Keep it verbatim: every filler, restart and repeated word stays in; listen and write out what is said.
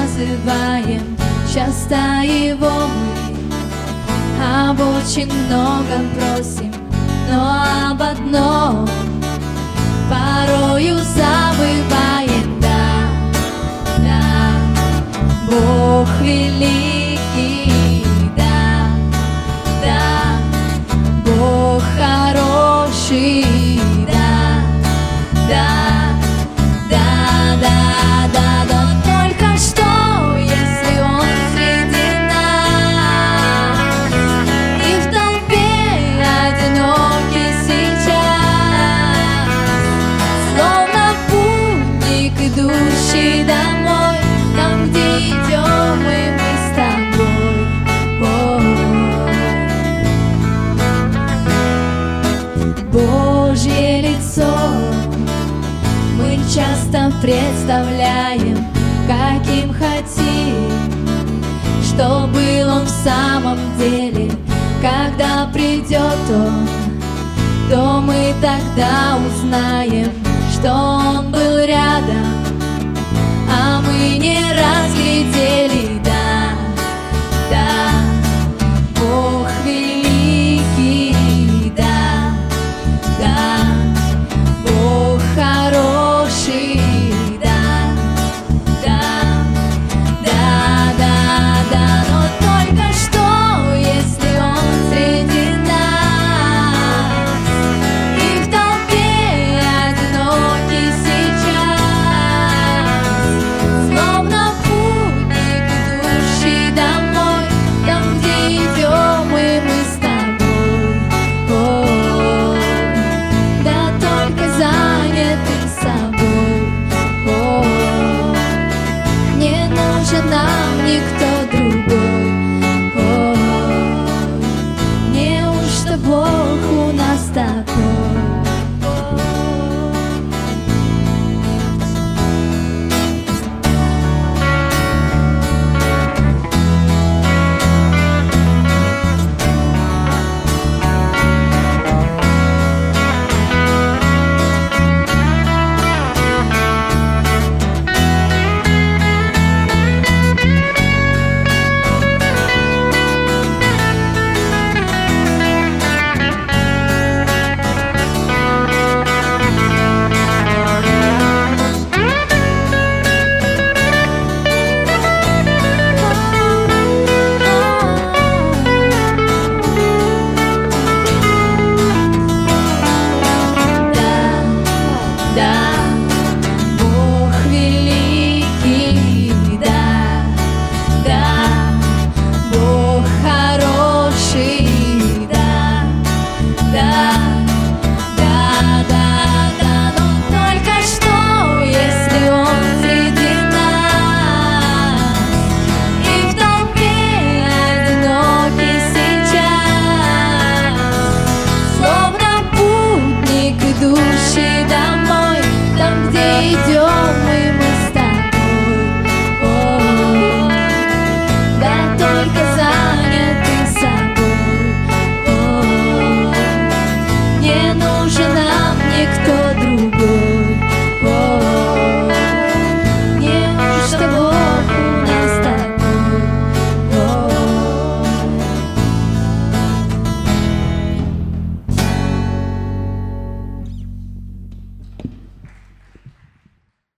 называем часто его мы. Об очень многом просим, но об одном порою забываем. Да, да, Бог великий, да, да, Бог хороший, да, да, да, да, да, да. Только что, если Он среди нас и в толпе одинокий сейчас, словно путник, идущий домой, там, где идем и мы с тобой. Ой. Божье лицо мы часто представляем, каким хотим, что был Он в самом деле. Когда придет Он, то мы тогда узнаем, что Он был рядом, а мы не разглядели. Да, да, Бог великий, да, да, Бог хороший, да, да, да, да, да. Но только что, если Он среди нас и в толпе одинокий сейчас, словно путник, идущий домой, там, где идем и мы с тобой. Ой, да только заняты собой. Ой, не нужен нам никто.